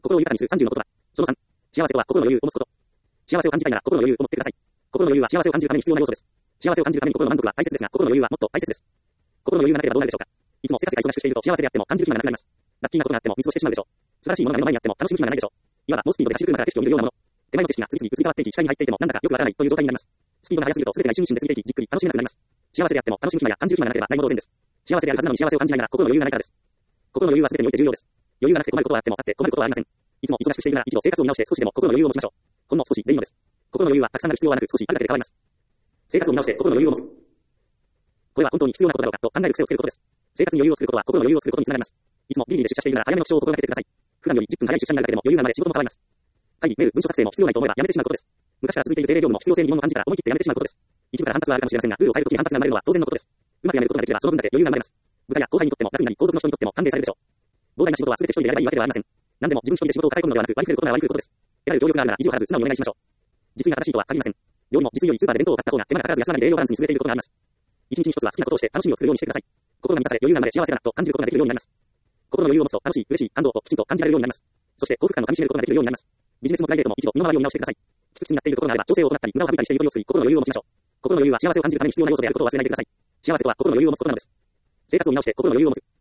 心を豊かにする30のことだ。その3、幸せとは心の余裕を持つこと。幸せを感じたいなら心の余裕を持ってください。心の余裕は幸せを感じるために必要な要素です。幸せを感じるために心の満足は大切ですが、心の余裕はもっと大切です。心の余裕がなければどうなるでしょうか。いつも生活が忙しくしていると幸せであっても感じる暇がなくなります。ラッキーなことがあっても見過ごしてしまうでしょう。素晴らしいものが目の前にあっても楽しむ暇がないでしょう。いわば猛スピードで走る車から景色を見るようなもの。手前の景色が次々移り変わっていき、視界に入っていてもなんだかよくわからないという状態になります。スピードが速すぎると全てが一瞬一瞬で過ぎていき、じっくり楽しめなくなります。幸せであっても楽しむ暇や感じる暇がなければないも同然です。幸せであるはずなのに幸せを感じないなら心の余裕がないからです。心の余裕は全てにおいて重要です。余裕がなくて困ることはあってもあって困ることはありません。いつも忙しくしているなら一度生活を見直して少しでも心の余裕を持ちましょう。ほんの少しでいいのです。心の余裕はたくさんある必要はなく少しあるだけで変わります。生活を見直して心の余裕を持つ。これは本当に必要なことだろうかと考える癖をつけることです。生活に余裕を作ることは心の余裕を作ることにつながります。いつもビリビリで出社しているなら早めの起床を心がけてください。普段より10分早い出社になるだけでも余裕が生まれ仕事も変わります。会議、メール、文書作成も必要ないと思えばやめてしまうことです。昔から続いている定例業務も必要性に疑問を感じたら思い切ってやめてしまうことです。一部から反発はあるかもしれませんが、ルールを変えるときに反発が生まれるのは当然のことです。うまくやめることができればその分だけ余裕が生まれます。部下や後輩にとっても楽になり、後続の人にとっても歓迎されるでしょう。膨大な仕事は全て一人でやればいいわけではありません。何でも自分一人で仕事を抱え込むのではなく割り振ることが割り振ることです。得られる協力があるなら意地を張らず素直にお願いしましょう。自炊が正しいとは限りません。料理も自炊よりスーパーで弁当を買った方が手間がかからず安らかに栄養バランスに優れていることがあります。一日一つは好きなことをして楽しみを作るようにしてください。心が満たされ余裕が生まれ幸せだなと感じることができるようになります。心の余裕を持つと楽しい、嬉しい、感動ときちんと感じられるようになります。そして幸福感をかみしめることができるようになります。ビジネスもプライベートも一度身の回りを見直してください。きつきになっているところがあれば調整を行ったり無駄を省いたりしてゆとりを作り心の余裕を持ちましょう。心の余裕は幸せを感じるために必要な要素であることを忘れないでください。幸せとは心の余裕を持つことなのです。生活を見直して心の余裕を持つ。